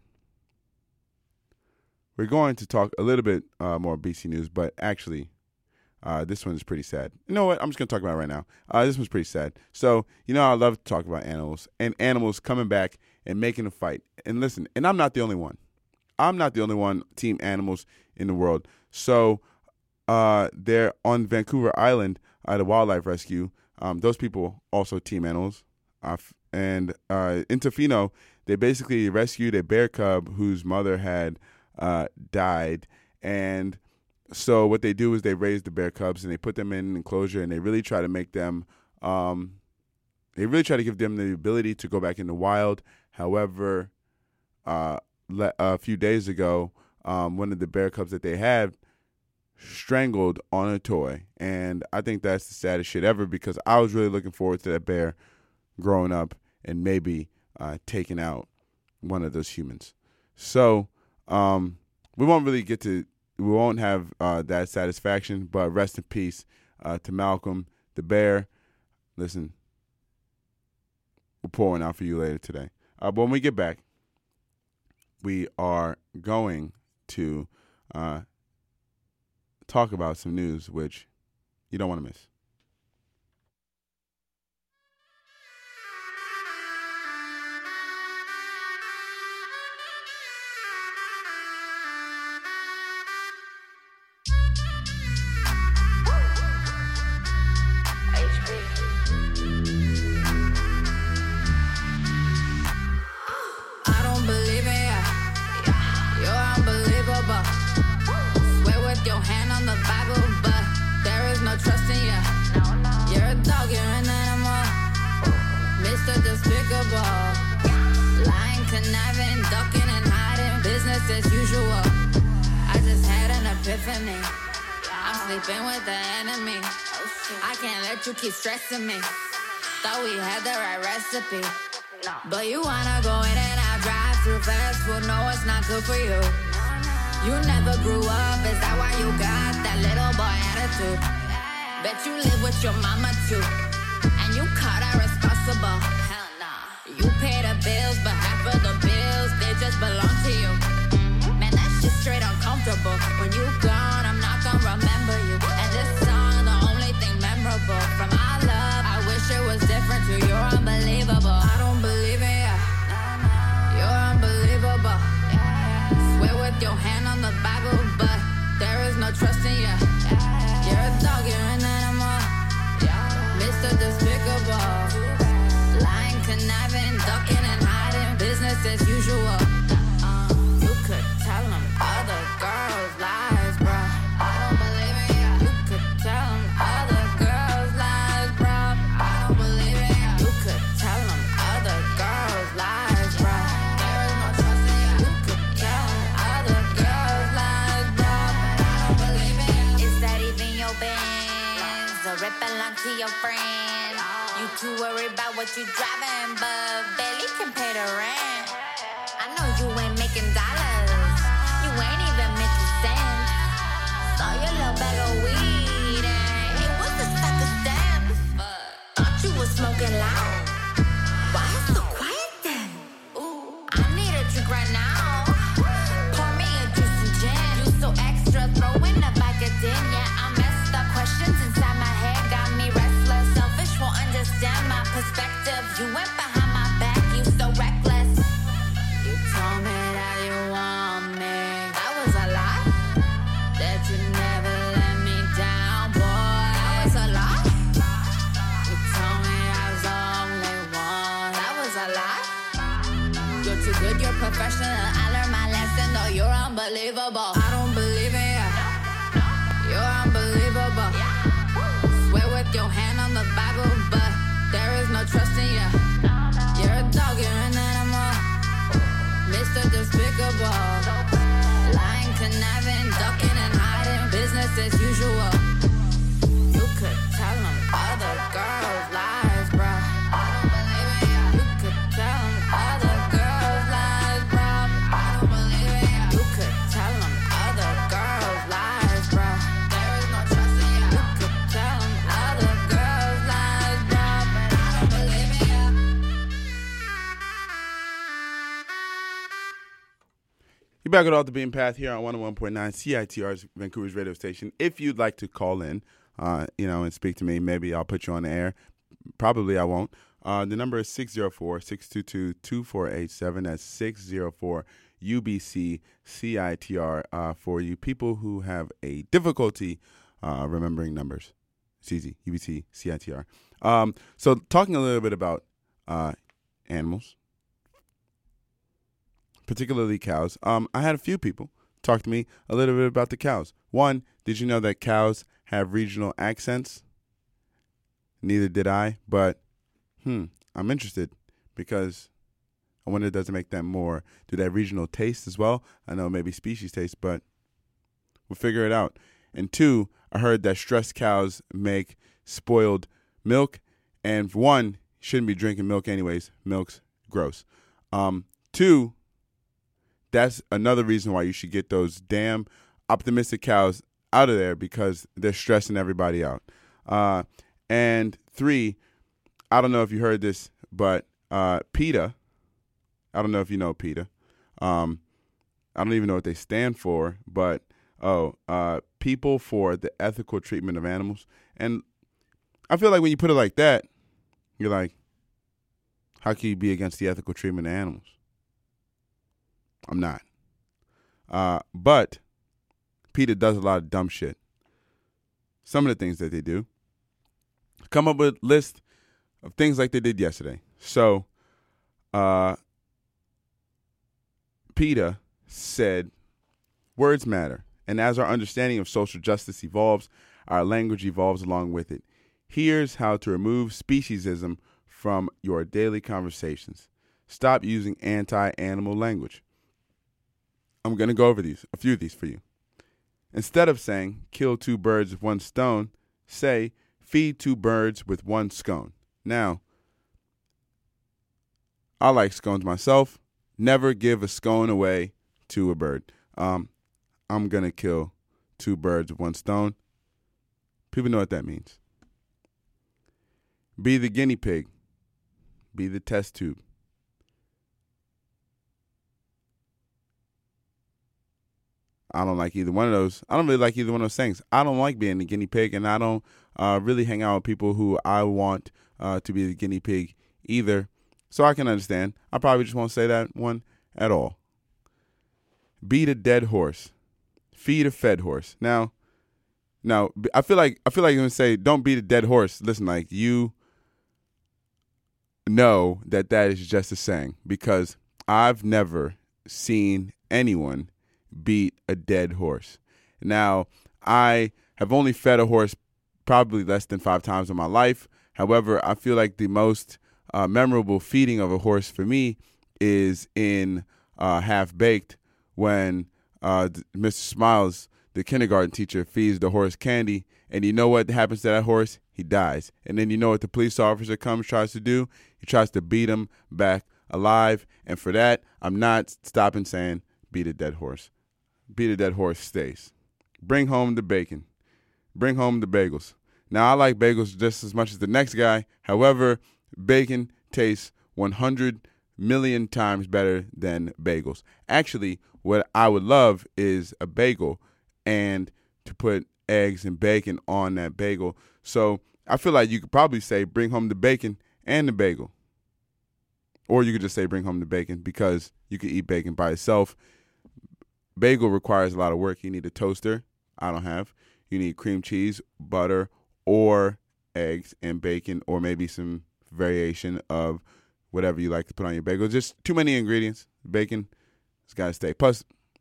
we're going to talk a little bit uh, more B C News, but actually, uh, this one's pretty sad. You know what? I'm just going to talk about it right now. Uh, this one's pretty sad. So, you know, I love to talk about animals and animals coming back and making a fight. And listen, and I'm not the only one. I'm not the only one, team animals in the world. So uh, they're on Vancouver Island at a wildlife rescue. Um, those people also team animals. Uh, and uh, in Tofino, they basically rescued a bear cub whose mother had uh, died. And so what they do is they raise the bear cubs and they put them in an enclosure and they really try to make them, um, they really try to give them the ability to go back in the wild. However, uh, le- a few days ago, um, one of the bear cubs that they had strangled on a toy, and I think that's the saddest shit ever because I was really looking forward to that bear growing up and maybe uh, taking out one of those humans. So um, we won't really get to, we won't have uh, that satisfaction, but rest in peace uh, to Malcolm, the bear. Listen, we're pouring out for you later today. Uh, but when we get back, we are going to uh, talk about some news which you don't want to miss. As usual, I just had an epiphany. I'm sleeping with the enemy. I can't let you keep stressing me. Thought we had the right recipe, but you wanna go in and out, drive through fast food. No, it's not good for you. You never grew up, is that why you got that little boy attitude? Bet you live with your mama too, and you caught her responsible. Hell nah. You pay the bills, but half of the bills, they just belong to you. Straight uncomfortable. When you gone, I'm not gonna remember you. And this song, the only thing memorable from our love. I wish it was different too. You're unbelievable. I don't believe in ya. You're unbelievable. Swear with your hand on the Bible, but there is no trust in ya. You're a dog, you're an animal. Mister Despicable. Lying, conniving, ducking and hiding. Business as usual. Other girls' lies, bro. I don't believe in ya. You could tell them other girls' lies, bro. I don't believe in ya. You could tell them other girls' lies, bro. There is no trust in ya. You could tell them other girls' lies, bro. I don't believe in ya. Is that even your Benz? Or rip along to your friend? You too worried about what you driving, but barely can pay the rent. I know you ain't making dollars. You ain't even making sense. Saw your little bag of weed and it was a stack of stamps. Thought you was smoking loud. Why it's so quiet then? Ooh, I need a drink right now. Pour me a juice and gin. You so extra, throw in a bag of din. Yeah, I messed up. Questions inside my head got me restless. Selfish, won't understand my perspective. You went behind my back, you so reckless. You told me that you want me. That you never let me down, boy. That was a lie. You told me I was the only one. That was a lie. You're too good, you're professional. I learned my lesson, though you're unbelievable. I don't believe in ya. You're unbelievable. Swear with your hand on the Bible, but there is no trust in ya. You're a dog, you're an animal. Mister Despicable. Lying, conniving, ducking and hiding. Business as usual. You could tell them other girls' lies, bro. I don't believe in ya. You could tell them other girls' lies, bro. I don't believe in ya. You could tell them other girls' lies, bro. There is no trust in ya. You could tell them other girls' lies, bro. But I don't believe in ya. You're back with Off the Beaten Path here on one oh one point nine C I T R's Vancouver's radio station. If you'd like to call in, uh, you know, and speak to me, maybe I'll put you on the air. Probably I won't. Uh, the number is six oh four, six two two, two four eight seven. That's six oh four U B C C I T R uh, for you people who have a difficulty uh, remembering numbers. It's easy. U B C C I T R. Um, so talking a little bit about uh, animals. Particularly cows. Um, I had a few people talk to me a little bit about the cows. One, did you know that cows have regional accents? Neither did I, but hmm, I'm interested because I wonder, does it make them more, do that regional taste as well? I know maybe species taste, but we'll figure it out. And two, I heard that stressed cows make spoiled milk, and one, shouldn't be drinking milk anyways. Milk's gross. Um, Two, that's another reason why you should get those damn optimistic cows out of there because they're stressing everybody out. Uh, and three, I don't know if you heard this, but uh, PETA, I don't know if you know PETA. Um, I don't even know what they stand for, but, oh, uh, People for the Ethical Treatment of Animals. And I feel like when you put it like that, you're like, how can you be against the ethical treatment of animals? I'm not. Uh, but PETA does a lot of dumb shit. Some of the things that they do. Come up with a list of things like they did yesterday. So, uh, PETA said, words matter. And as our understanding of social justice evolves, our language evolves along with it. Here's how to remove speciesism from your daily conversations. Stop using anti-animal language. I'm going to go over these, a few of these for you. Instead of saying, kill two birds with one stone, say, feed two birds with one scone. Now, I like scones myself. Never give a scone away to a bird. Um, I'm going to kill two birds with one stone. People know what that means. Be the guinea pig. Be the test tube. I don't like either one of those. I don't really like either one of those things. I don't like being the guinea pig, and I don't uh, really hang out with people who I want uh, to be the guinea pig either. So I can understand. I probably just won't say that one at all. Beat a dead horse. Feed a fed horse. Now, now I feel like I feel like you're gonna say, don't beat a dead horse. Listen, like you know that that is just a saying because I've never seen anyone beat a dead horse. Now, I have only fed a horse probably less than five times in my life. However, I feel like the most uh, memorable feeding of a horse for me is in uh, Half Baked when uh, Mister Smiles, the kindergarten teacher, feeds the horse candy. And you know what happens to that horse? He dies. And then you know what the police officer comes, tries to do? He tries to beat him back alive. And for that, I'm not stopping saying beat a dead horse. Beat a dead horse stays. Bring home the bacon. Bring home the bagels. Now, I like bagels just as much as the next guy. However, bacon tastes one hundred million times better than bagels. Actually, what I would love is a bagel and to put eggs and bacon on that bagel. So I feel like you could probably say bring home the bacon and the bagel. Or you could just say bring home the bacon because you could eat bacon by itself. Bagel requires a lot of work. You need a toaster. I don't have. You need cream cheese, butter, or eggs and bacon, or maybe some variation of whatever you like to put on your bagel. Just too many ingredients. Bacon has got to stay. Plus,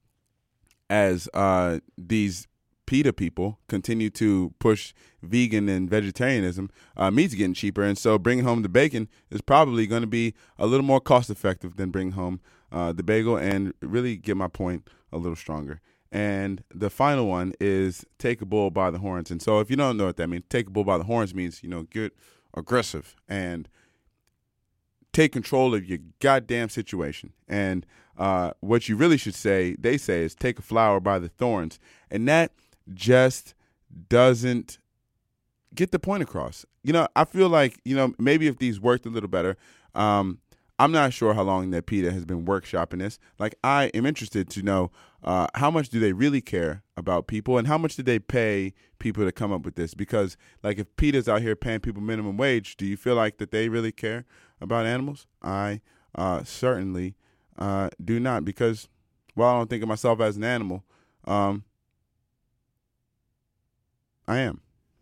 as uh, these PETA people continue to push vegan and vegetarianism, uh, meat's getting cheaper, and so bringing home the bacon is probably going to be a little more cost effective than bringing home uh, the bagel, and really get my point a little stronger. And the final one is take a bull by the horns. And so if you don't know what that means, take a bull by the horns means, you know, get aggressive and take control of your goddamn situation. And uh, what you really should say, they say, is take a flower by the thorns. And that just doesn't get the point across. You know, I feel like, you know, maybe if these worked a little better, um, I'm not sure how long that PETA has been workshopping this. Like, I am interested to know uh, how much do they really care about people, and how much did they pay people to come up with this? Because, like, if PETA's out here paying people minimum wage, do you feel like that they really care about animals? I uh, certainly uh, do not, because, well, I don't think of myself as an animal. Um, I am.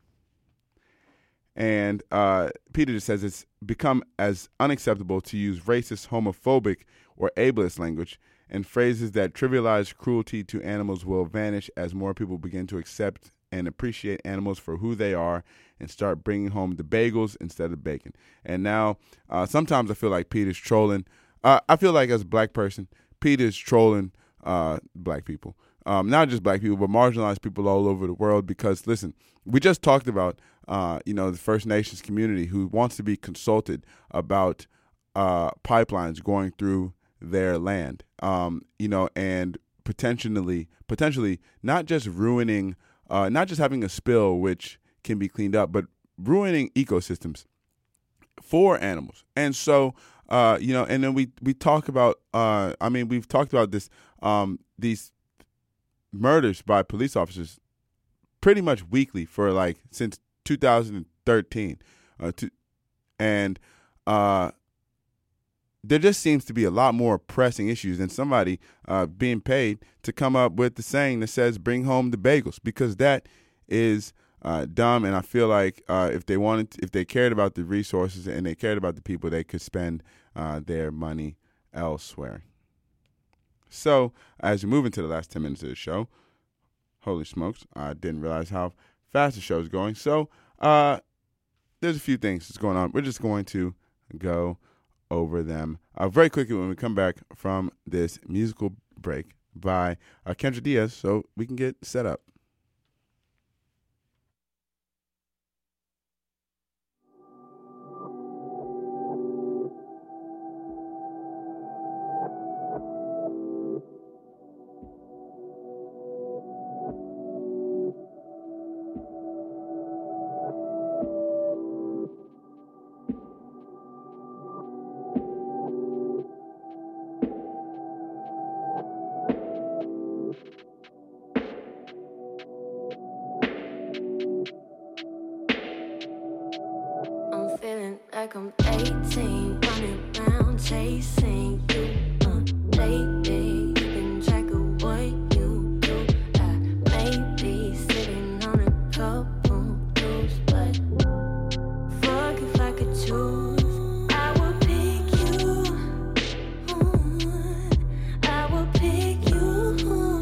And uh, PETA just says it's become as unacceptable to use racist, homophobic, or ableist language, and phrases that trivialize cruelty to animals will vanish as more people begin to accept and appreciate animals for who they are and start bringing home the bagels instead of bacon. And now, uh, sometimes I feel like PETA's trolling. Uh, I feel like as a black person, PETA's trolling uh, black people. Um, not just black people, but marginalized people all over the world. Because, listen, we just talked about, uh, you know, the First Nations community who wants to be consulted about uh, pipelines going through their land. Um, you know, and potentially, potentially not just ruining, uh, not just having a spill which can be cleaned up, but ruining ecosystems for animals. And so, uh, you know, and then we we talk about, uh, I mean, we've talked about this, um, these murders by police officers pretty much weekly for like since two thousand thirteen, uh, to, and uh, there just seems to be a lot more pressing issues than somebody uh, being paid to come up with the saying that says "bring home the bagels," because that is uh, dumb. And I feel like uh, if they wanted, to, if they cared about the resources and they cared about the people, they could spend uh, their money elsewhere. So as we move into the last ten minutes of the show, holy smokes, I didn't realize how fast the show is going. So uh, there's a few things that's going on. We're just going to go over them uh, very quickly when we come back from this musical break by uh, Kendra Diaz, so we can get set up. I'm feeling like I'm eighteen, running around chasing you, uh, baby. Keeping track of what you do. I may be sitting on a couple dudes, but fuck if I could choose. I would pick you. Ooh, I would pick you.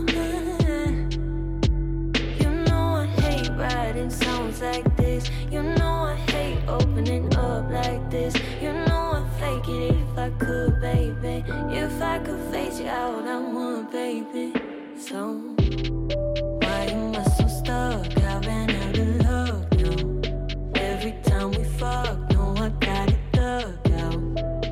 You know I hate writing songs like this. You know I hate opening up like this. You know I'd fake it if I could, baby. If I could face you out, I would, baby. So why am I so stuck? I ran out of luck now. Every time we fuck, no, I got it dug out.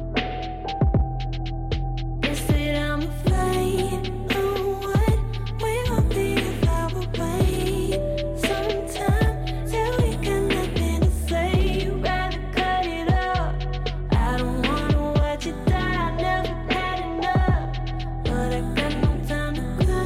Is it I'm afraid? Oh, what will be if I would wait? Sometimes till we got nothing to say, you'd rather cut it up. I don't wanna watch you die, I never had enough, but I got no time to cry.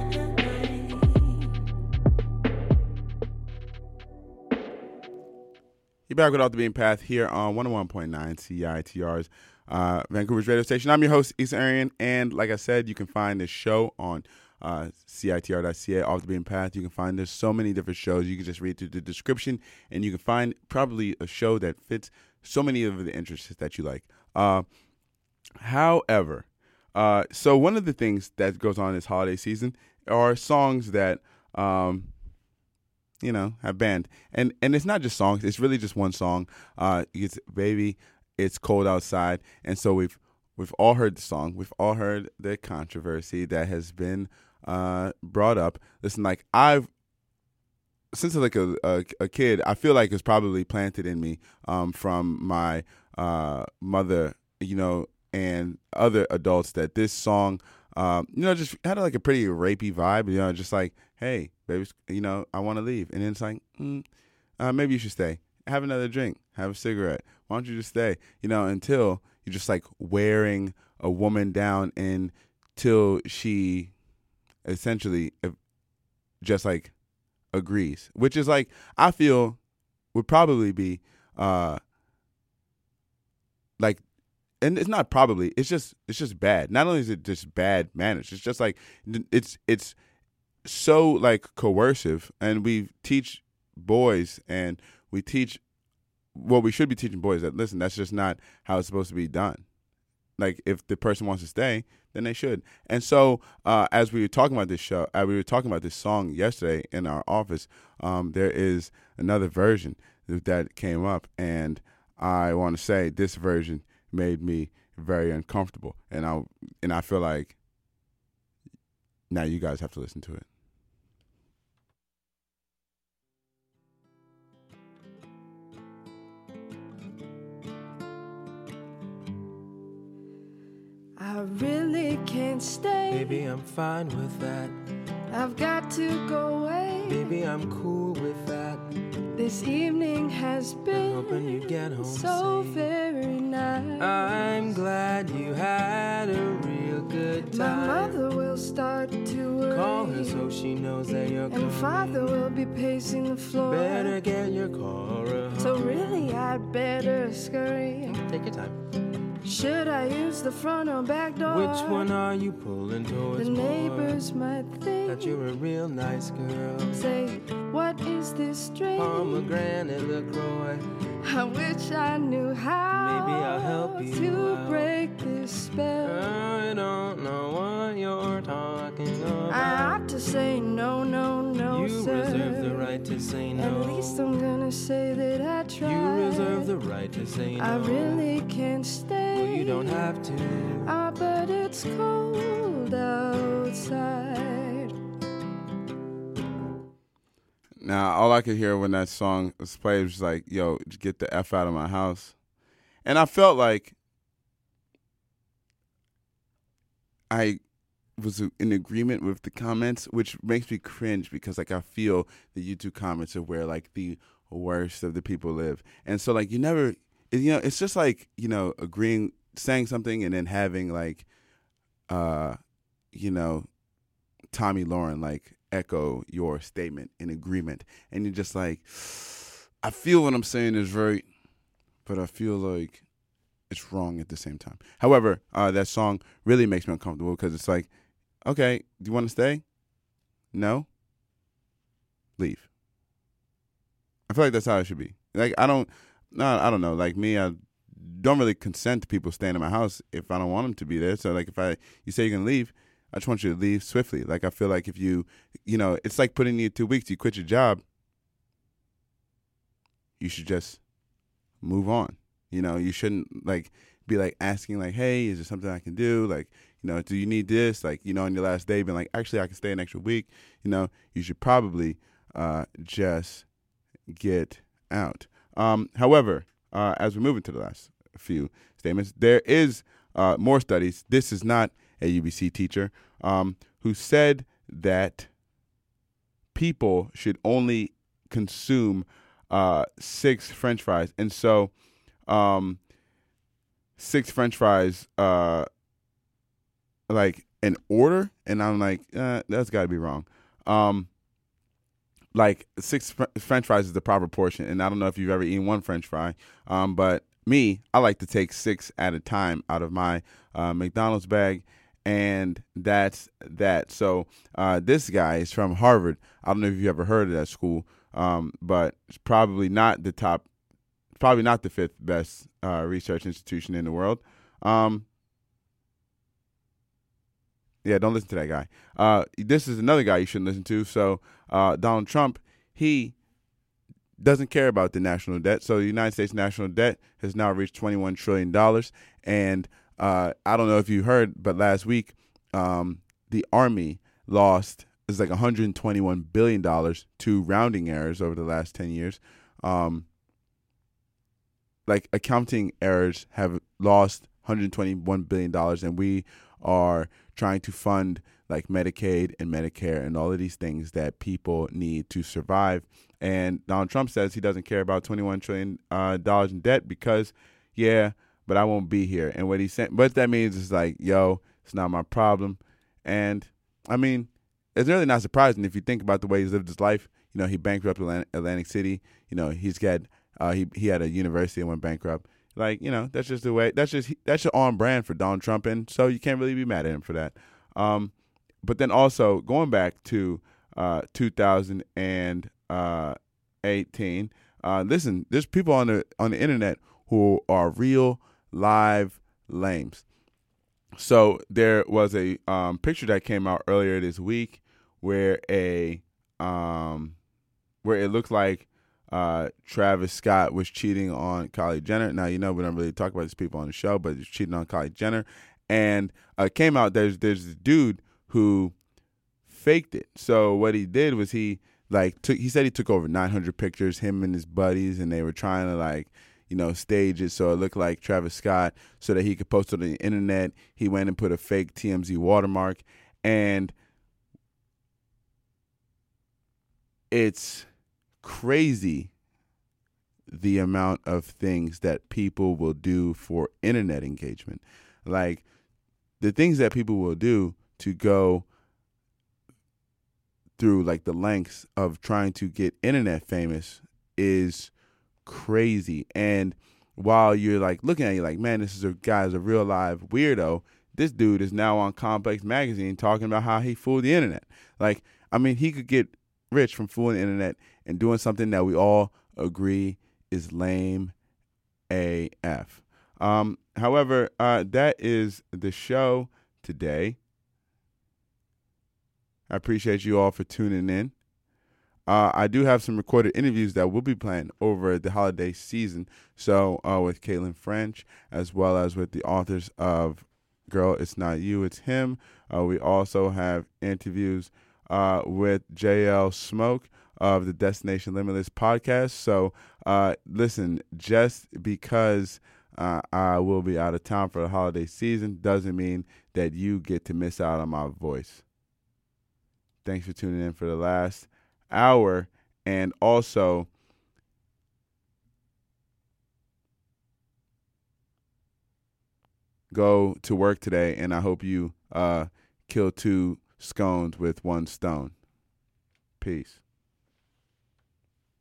You're back with Off the Beaten Path here on one oh one point nine C I T R's uh, Vancouver's radio station. I'm your host, Issa Arian, and like I said, you can find this show on uh, C I T R dot C A, Off the Beaten Path. You can find there's so many different shows. You can just read through the description, and you can find probably a show that fits so many of the interests that you like. Uh, however, uh, so one of the things that goes on this holiday season are songs that um, you know, have banned. And and it's not just songs, it's really just one song. Uh it's Baby, It's Cold Outside. And so we've we've all heard the song. We've all heard the controversy that has been uh brought up. Listen, like I've since like a, a a kid, I feel like it's probably planted in me um from my uh mother, you know, and other adults that this song um, you know, just had like a pretty rapey vibe, you know, just like, hey, baby, you know, I want to leave. And then it's like, mm, uh, maybe you should stay. Have another drink. Have a cigarette. Why don't you just stay? You know, until you're just like wearing a woman down until she essentially just like agrees, which is like, I feel would probably be uh, like, and it's not probably, it's just, it's just bad. Not only is it just bad manners, it's just like, it's, it's so like coercive. And we teach boys and we teach, well, we should be teaching boys that, listen, that's just not how it's supposed to be done. Like, if the person wants to stay, then they should. And so, uh, as we were talking about this show, uh, we were talking about this song yesterday in our office, um, there is another version that came up, and I want to say this version made me very uncomfortable, and I and I feel like now you guys have to listen to it. I really can't stay. Baby, I'm fine with that. I've got to go away. Baby, I'm cool with that. This evening has been hoping you get home so safe. very nice. I'm glad you had a real good time. My mother will start to worry. Call her so she knows that you're coming. And father will be pacing the floor. Better get your car home. So really I'd better scurry. Take your time. Should I use the front or back door? Which one are you pulling towards The more? neighbors might think that you're a real nice girl. Say, what is this drink? Pomegranate LaCroix. I wish I knew how. Maybe I'll help you to out. break this spell. I don't know what you're talking about. I ought to say no, no, no, you sir. You reserve the right to say no. At least I'm gonna say that I tried. You reserve the right to say no. I really can't stay. Well, you don't have to. Ah, but it's cold outside. Now, all I could hear when that song was played was like, yo, just get the F out of my house. And I felt like I was in agreement with the comments, which makes me cringe because, like, I feel the YouTube comments are where, like, the worst of the people live. And so, like, you never, you know, it's just like, you know, agreeing, saying something and then having, like, uh, you know, Tommy Lauren, like, echo your statement in agreement. And you're just like, I feel what I'm saying is right, but I feel like it's wrong at the same time. However, uh, that song really makes me uncomfortable because it's like, okay, do you want to stay? No? Leave. I feel like that's how it should be. Like, I don't, no, I don't know. Like me, I don't really consent to people staying in my house if I don't want them to be there. So, like, if I, you say you're going to leave, I just want you to leave swiftly. Like, I feel like if you, you know, it's like putting you two weeks, you quit your job, you should just move on. You know, you shouldn't, like, be, like, asking, like, hey, is there something I can do? Like, you know, do you need this? Like, you know, on your last day, being like, actually, I can stay an extra week. You know, you should probably uh, just get out. Um, however, uh, as we move into the last few statements, there is uh, more studies. This is not a U B C teacher, um, who said that people should only consume uh, six French fries. And so um, six French fries, uh, like an order. And I'm like, uh, that's got to be wrong. Um, like six fr- French fries is the proper portion. And I don't know if you've ever eaten one French fry, um, but me, I like to take six at a time out of my uh, McDonald's bag. And that's that. So uh, this guy is from Harvard. I don't know if you ever heard of that school, um, but it's probably not the top, probably not the fifth best uh, research institution in the world. Um, yeah, don't listen to that guy. Uh, this is another guy you shouldn't listen to. So uh, Donald Trump, he doesn't care about the national debt. So the United States national debt has now reached twenty-one trillion dollars. And Uh, I don't know if you heard, but last week um, the Army lost, it's like one hundred twenty-one billion dollars to rounding errors over the last ten years. Um, like accounting errors have lost one hundred twenty-one billion dollars, and we are trying to fund like Medicaid and Medicare and all of these things that people need to survive. And Donald Trump says he doesn't care about twenty-one trillion dollars uh, in debt because, yeah, but I won't be here. And what he said, what that means is like, yo, it's not my problem. And I mean, it's really not surprising if you think about the way he's lived his life. You know, he bankrupted Atlantic City. You know, he's got, uh, he he had a university and went bankrupt. Like, you know, that's just the way, that's just, that's your on brand for Donald Trump. And so you can't really be mad at him for that. Um, but then also going back to uh, two thousand eighteen, uh, listen, there's people on the on the internet who are real live lames. So there was a um, picture that came out earlier this week where a um, where it looked like uh, Travis Scott was cheating on Kylie Jenner. Now, you know, we don't really talk about these people on the show, but he's cheating on Kylie Jenner. And uh, it came out there's there's this dude who faked it. So what he did was he like took he said he took over nine hundred pictures, him and his buddies, and they were trying to like, you know, stage it so it looked like Travis Scott so that he could post it on the internet. He went and put a fake T M Z watermark. And it's crazy the amount of things that people will do for internet engagement. Like the things that people will do to go through like the lengths of trying to get internet famous is crazy. And while you're like looking at you like, man, this is a guy's a real live weirdo, this dude is now on Complex Magazine talking about how he fooled the internet. Like, I mean, he could get rich from fooling the internet and doing something that we all agree is lame A F. Um, however, uh, that is the show today. I appreciate you all for tuning in. Uh, I do have some recorded interviews that we'll be playing over the holiday season. So uh, with Caitlin French, as well as with the authors of Girl, It's Not You, It's Him. Uh, we also have interviews uh, with J L Smoke of the Destination Limitless podcast. So uh, listen, just because uh, I will be out of town for the holiday season doesn't mean that you get to miss out on my voice. Thanks for tuning in for the last hour. And also, go to work today, and I hope you uh, kill two scones with one stone. Peace.